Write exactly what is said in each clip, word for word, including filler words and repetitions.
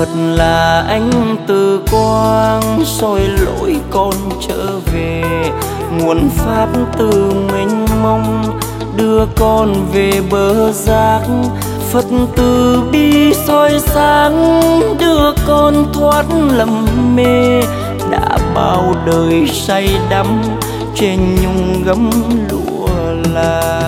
Phật là ánh từ quang soi lối con trở về, nguồn pháp từ mênh mông đưa con về bờ giác. Phật từ bi soi sáng đưa con thoát lầm mê, đã bao đời say đắm trên nhung gấm lụa là.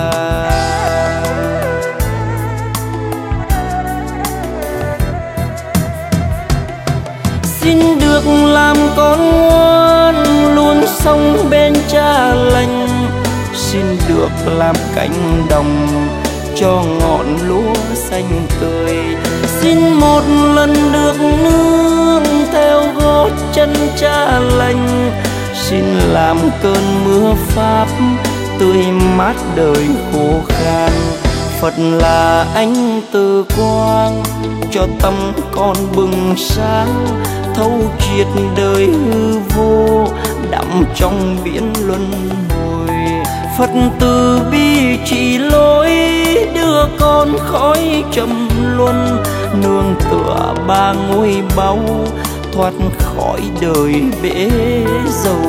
Xin được làm con ngoan luôn sống bên cha lành, xin được làm cánh đồng cho ngọn lúa xanh tươi. Xin một lần được nương theo gót chân cha lành, xin làm cơn mưa pháp tươi mát đời khô khan. Phật là ánh từ quang cho tâm con bừng sáng, thấu triệt đời hư vô đắm trong biển luân hồi. Phật từ bi chỉ lối đưa con khỏi trầm luân, nương tựa ba ngôi báu thoát khỏi đời bể dầu.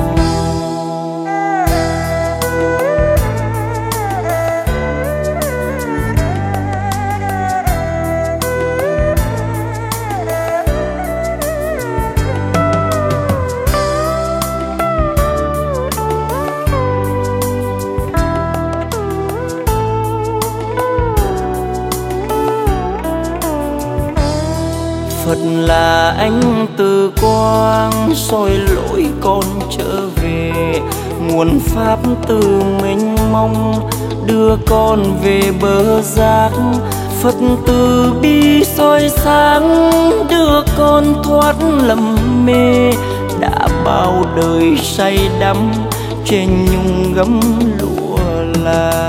Phật là ánh từ quang soi lối con trở về, nguồn pháp từ mênh mông đưa con về bờ giác. Phật từ bi soi sáng đưa con thoát lầm mê, đã bao đời say đắm trên nhung gấm lụa là.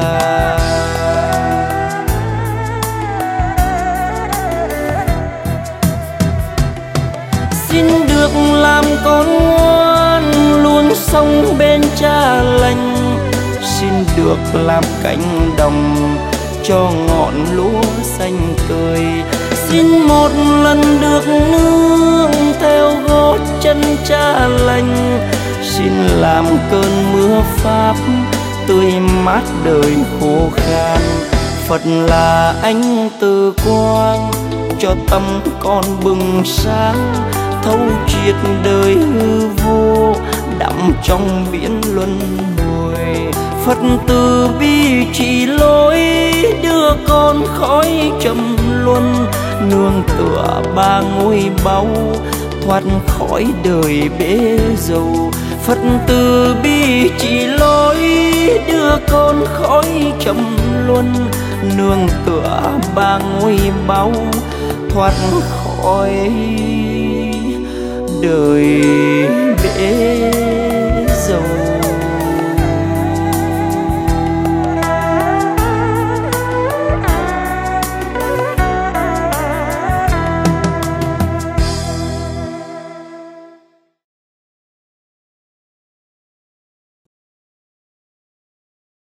Xin được làm con ngoan luôn sống bên cha lành, xin được làm cánh đồng cho ngọn lúa xanh tươi. Xin một lần được nương theo gót chân cha lành, xin làm cơn mưa pháp tươi mát đời khô khan. Phật là ánh từ quang cho tâm con bừng sáng, thấu triệt đời hư vô đắm trong biển luân hồi. Phật từ bi chỉ lối đưa con khỏi trầm luân, nương tựa ba ngôi báu thoát khỏi đời bể dầu. Phật từ bi chỉ lối đưa con khỏi trầm luân, nương tựa ba ngôi báu thoát khỏi đời bể dầu.